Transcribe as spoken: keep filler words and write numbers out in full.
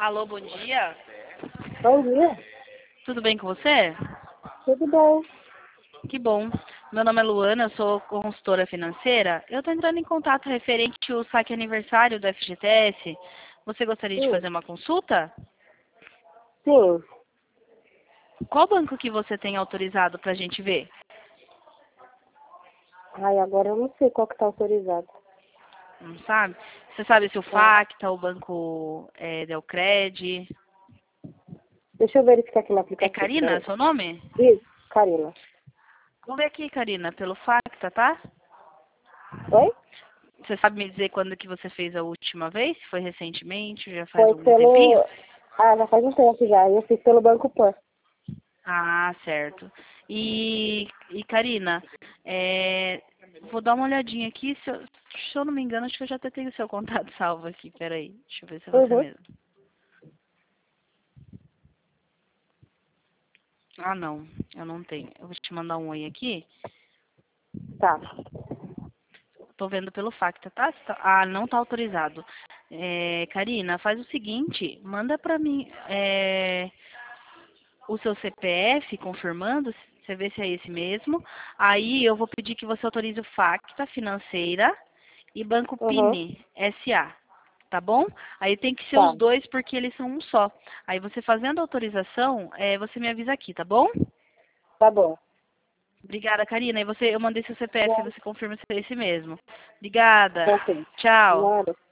Alô, bom dia. Bom dia. Tudo bem com você? Tudo bem? Que bom. Meu nome é Luana, eu sou consultora financeira. Eu estou entrando em contato referente ao saque aniversário do F G T S. Você gostaria de Sim. fazer uma consulta? Sim. Qual banco que você tem autorizado para a gente ver? Ai, agora eu não sei qual que tá autorizado. Não sabe? Você sabe se o Tá. Facta, o banco é, Delcred... Deixa eu verificar aqui no É aplicativo, Karina, peraí. seu nome? Isso, Karina. Vamos ver aqui, Karina, pelo Facta, tá? Oi? Você sabe me dizer quando que você fez a última vez? Foi recentemente? Já faz Foi algum tempinho? pelo... Ah, já faz um tempo já. Eu fiz pelo Banco Pan. Ah, certo. E, e Karina, é, vou dar uma olhadinha aqui. Se eu, se eu não me engano, acho que eu já até tenho o seu contato salvo aqui. Peraí, deixa eu ver se é você Uhum. mesmo. Ah, não, eu não tenho. Eu vou te mandar um oi aqui. Tá. Tô vendo pelo Facta, tá? Se tá- Ah, não tá autorizado. É, Karina, faz o seguinte, manda pra mim é, o seu C P F, confirmando, você vê se é esse mesmo. Aí eu vou pedir que você autorize o Facta Financeira e Banco Uhum. Pini S A, tá bom? Aí tem que ser Tá. os dois porque eles são um só. Aí você fazendo a autorização, é, você me avisa aqui, tá bom? Tá bom. Obrigada, Karina. E você, eu mandei seu C P F, Bom, você confirma se é esse mesmo. Obrigada. ok. Tchau. Nada.